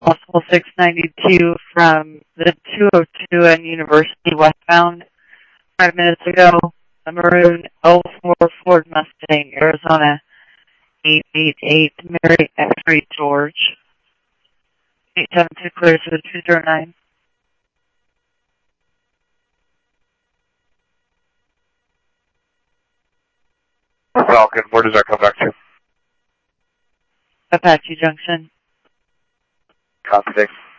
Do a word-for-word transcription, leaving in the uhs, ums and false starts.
Possible six ninety-two from the two oh two and University westbound five minutes ago. A maroon oh four Ford Mustang, Arizona eight eight eight, Mary X-Ray George. eight seven two clear to the two zero nine. Falcon, where does that come back to? Apache Junction. Copy, thanks.